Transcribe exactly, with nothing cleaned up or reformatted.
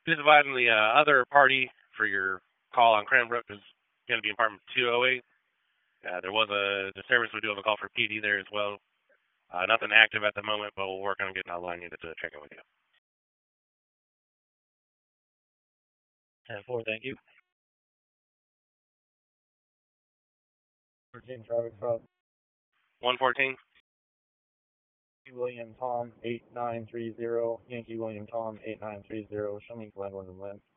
Just advising the uh, other party for your call on Cranbrook is going to be apartment two oh eight. Uh, there was a disturbance. We do have a call for P D there as well. Uh, nothing active at the moment, but we'll work on getting a line unit to check in with you. ten four, thank you. fourteen traffic stop. one fourteen. William Tom eight nine three zero. Yankee William Tom eight nine three zero. Show me Glenwood and Lynn.